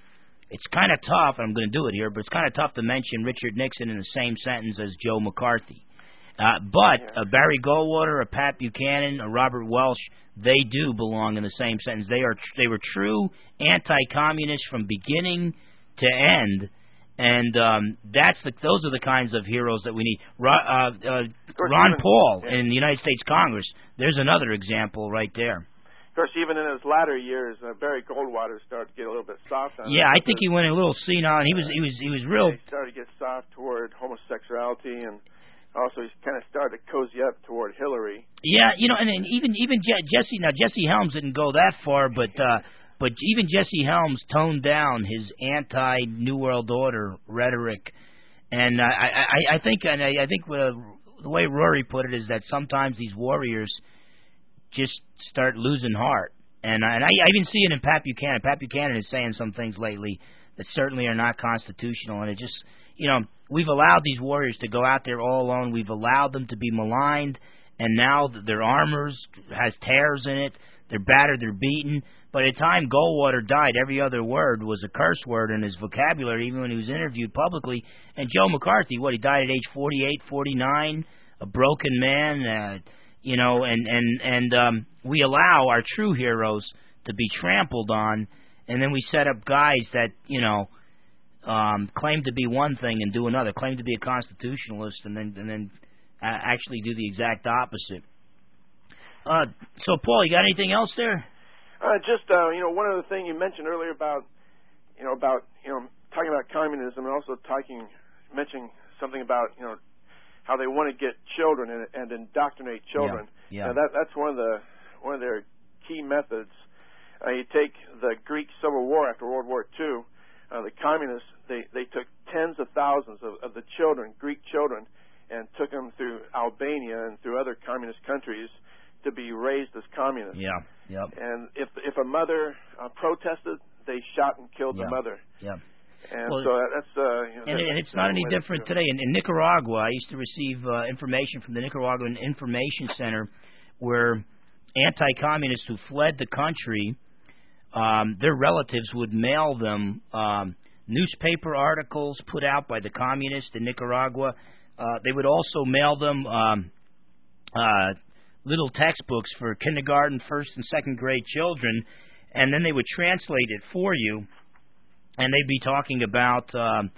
it's kind of tough, and I'm going to do it here, but it's kind of tough to mention Richard Nixon in the same sentence as Joe McCarthy. Uh, but Yeah. a Barry Goldwater, a Pat Buchanan, a Robert Welsh, they do belong in the same sentence. They are they were true anti-communists from beginning to end, and um, that's the those are the kinds of heroes that we need. Ro, uh, uh, Ron even, Paul yeah. in the United States Congress. There's another example right there. Of course, even in his latter years, uh, Barry Goldwater started to get a little bit soft on Yeah, it. I think he went a little senile, and he was he was he was real. He started to get soft toward homosexuality, and also he's kind of started to cozy up toward Hillary. Yeah, you know, and, and even even Je- Jesse now Jesse Helms didn't go that far, but uh, but even Jesse Helms toned down his anti New World Order rhetoric, and uh, I, I I think and I, I think uh, the way Rory put it is that sometimes these warriors just start losing heart, and I, and I, I even see it in Pat Buchanan. Pat Buchanan is saying some things lately that certainly are not constitutional, and it just you know we've allowed these warriors to go out there all alone. We've allowed them to be maligned, and now their armors has tears in it. They're battered, they're beaten. By the time Goldwater died, every other word was a curse word in his vocabulary, even when he was interviewed publicly. And Joe McCarthy, what, he died at age forty-eight, forty-nine, a broken man, uh, you know, and, and, and um, we allow our true heroes to be trampled on, and then we set up guys that, you know, um, claim to be one thing and do another, claim to be a constitutionalist, and then, and then uh, actually do the exact opposite. Uh, so, Paul, you got anything else there? Uh, just uh, you know, one other thing you mentioned earlier about you know about you know talking about communism, and also talking mentioning something about you know how they want to get children and, and indoctrinate children. Yeah. Now that that's one of the one of their key methods. Uh, you take the Greek Civil War after World War Two. Uh, the communists they they took tens of thousands of, of the children, Greek children, and took them through Albania and through other communist countries to be raised as communists. Yeah, yep. And if if a mother uh, protested, they shot and killed yep. the mother. Yeah. And well, so that's uh, you know, and, that's and it's not any way different today. In, in Nicaragua, I used to receive uh, information from the Nicaraguan Information Center, where anti-communists who fled the country, um, their relatives would mail them um, newspaper articles put out by the communists in Nicaragua. Uh, they would also mail them um, uh, little textbooks for kindergarten, first and second grade children, and then they would translate it for you, and they'd be talking about um,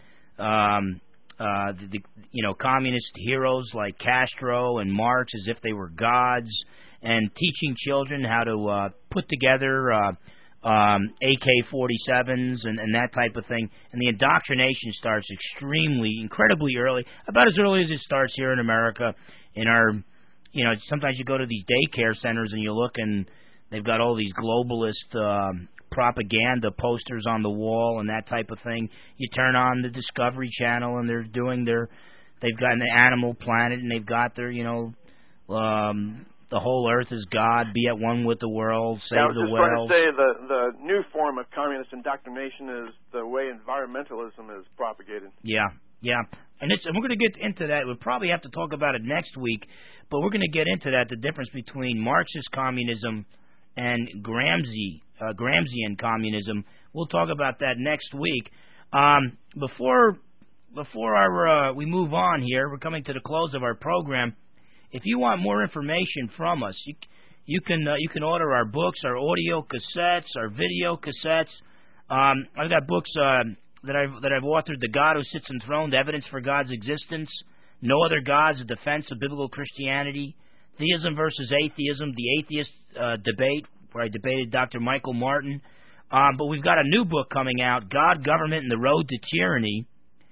um, uh, the, the you know communist heroes like Castro and Marx as if they were gods, and teaching children how to uh, put together uh, um, A K forty-sevens and, and that type of thing. And the indoctrination starts extremely, incredibly early, about as early as it starts here in America. In our, you know, sometimes you go to these daycare centers and you look and they've got all these globalist um, propaganda posters on the wall and that type of thing. You turn on the Discovery Channel and they're doing their, they've got an Animal Planet and they've got their, you know, um, the whole earth is God, be at one with the world, save yeah, I was the just whales. trying to say the the new form of communist indoctrination is the way environmentalism is propagated. Yeah, yeah, and it's and we're going to get into that. We'll probably have to talk about it next week, but we're going to get into that, the difference between Marxist communism and Gramsci, uh, Gramscian communism. We'll talk about that next week. Um, before before our uh, we move on here, we're coming to the close of our program. If you want more information from us, you you can uh, you can order our books, our audio cassettes, our video cassettes. Um, I've got books uh, that I've that I've authored: The God Who Sits Enthroned, Evidence for God's Existence, No Other Gods: A Defense of Biblical Christianity, Theism versus Atheism, The Atheist uh, Debate, where I debated Doctor Michael Martin. Um, but we've got a new book coming out, God, Government, and the Road to Tyranny.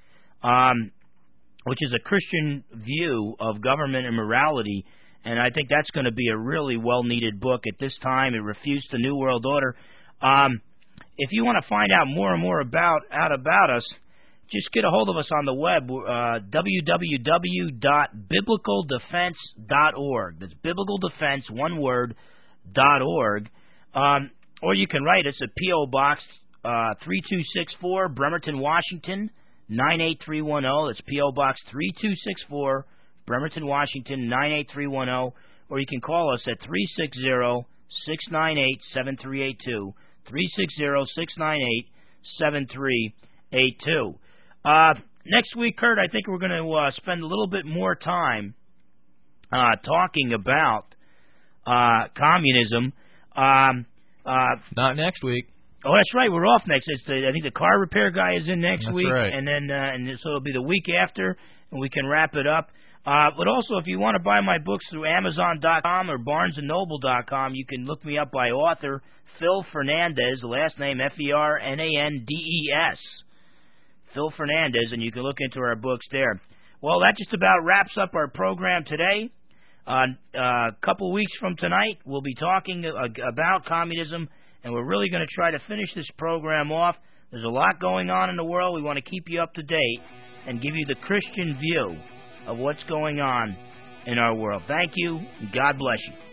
Um, which is a Christian view of government and morality, and I think that's going to be a really well-needed book at this time. It refutes the New World Order. Um, if you want to find out more and more about out about us, just get a hold of us on the web, uh, w w w dot biblical defense dot org. That's biblical defense, one word, dot org. Um, or you can write us at P O. Box uh, three two six four, Bremerton, Washington, nine eight three one zero. That's P O. Box three two six four, Bremerton, Washington, nine eight three one zero. Or you can call us at three six zero, six nine eight, seven three eight two, three six zero, six nine eight, seven three eight two. Uh, next week, Kurt, I think we're going to uh, spend a little bit more time uh, talking about uh, communism. Um, uh, Not next week. Oh, that's right. We're off next. It's the, I think the car repair guy is in next that's week, right. and then uh, and so it'll be the week after, and we can wrap it up. Uh, but also, if you want to buy my books through Amazon dot com or Barnes and Noble dot com, you can look me up by author Phil Fernandez, the last name F E R N A N D E S. Phil Fernandez, and you can look into our books there. Well, that just about wraps up our program today. Uh, a couple weeks from tonight, we'll be talking about communism, and we're really going to try to finish this program off. There's a lot going on in the world. We want to keep you up to date and give you the Christian view of what's going on in our world. Thank you, and God bless you.